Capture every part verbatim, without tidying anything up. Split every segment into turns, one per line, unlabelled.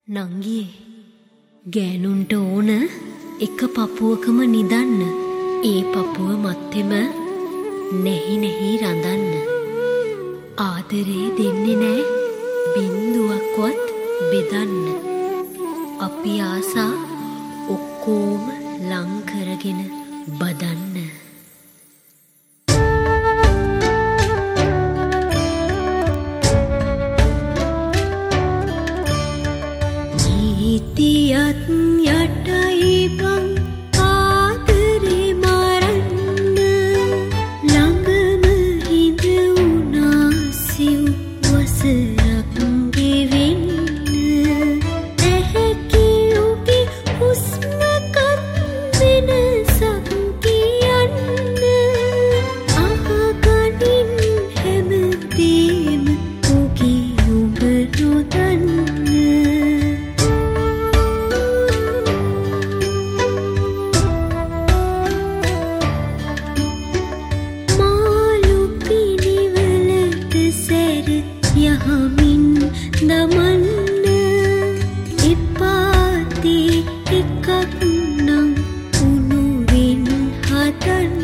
නංගියේ ගෑනුන්ට ඕන එක පපුවකම නිදන්න. ඒ පපුව මත්තෙම නැහි නැහි රඳන්න. ආදරේ දෙන්නේ නෑ බින්දුවක්වත් බෙදන්න. අපි ආසා ඔක්කෝම ලං කරගෙන බදන්න. නීතියත් යටයි බං ආදරේ මරන්න. ළඟම හිඳ වුණා සිව් වසරක් ගෙවෙන්න. ඇහැකි ඔබේ හුස්මකත් වෙනසක් කියන්න. අහගනින් හැමදේම ඔගේ ඔබ නොදන්න. යහමින් දමන්න එපාතේ එකක් නම් උණුවෙන් හදන්න.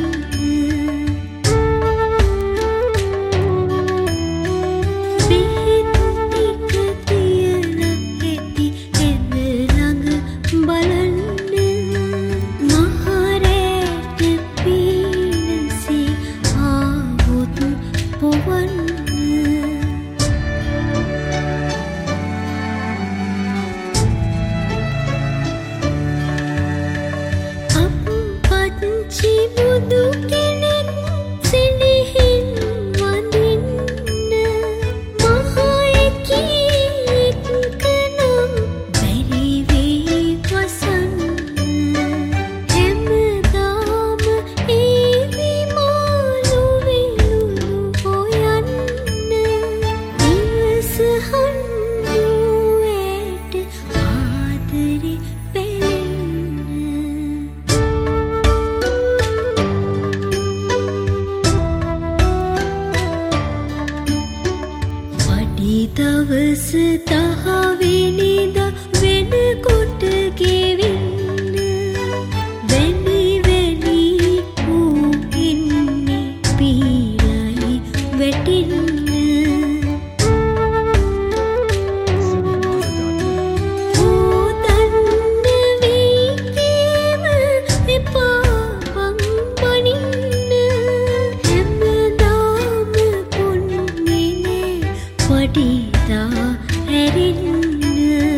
බෙහෙත් ටික තියලා ඇති හැම ළඟ බලන්න. මහරෑට පීනසේ ආවොත් පොවන්න. බුදු කෙනෙක් සෙනෙහින් වඳින්න. මහා එකෙක් නම් බැරි වෙයි වසන්න. හැමදාම ඒ විමාලු වෙලුණු හොයන්න. ඉවසහන් දුවට ආදරේ දවස දහවෙනිදා වෙනකොට ගෙවෙන්න. වැනි වැනි ඌ එන්නේ පීලයි වැටෙන්න. හොදන්න වීකේම එපා බං බනින්න. හැමදාම පොන්නේ නෑ වඩිදා ඇරෙන්න.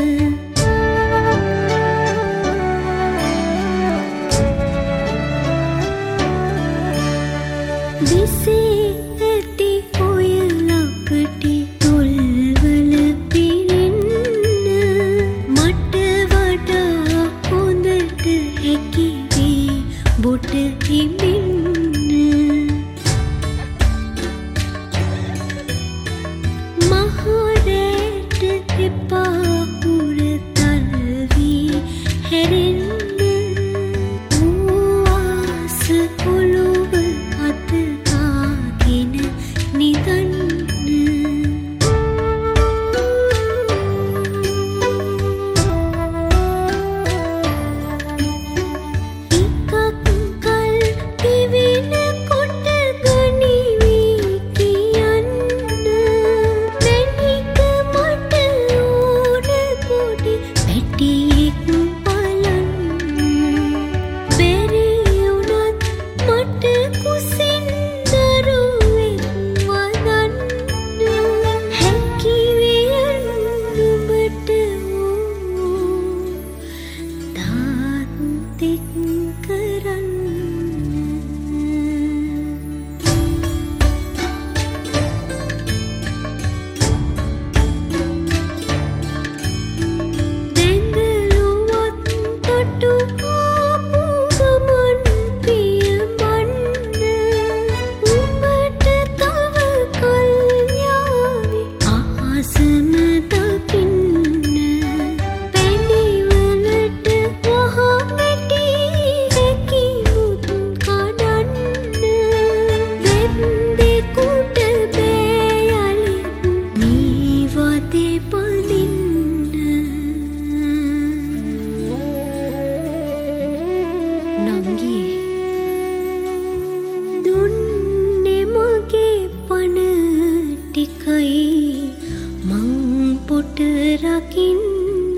පොට රකින්න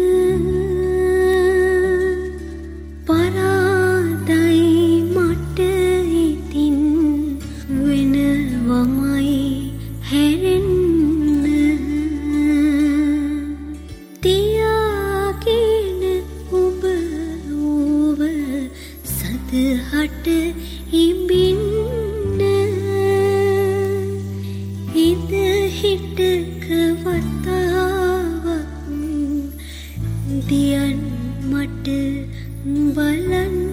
පරාදයි මට ඉතින් වෙනවමයි හැරෙන්න තියාගෙන ඔබ ඔබ සදහට ඉඹින්න ඉද හිටක වතාවක් දියන් මට බලන්න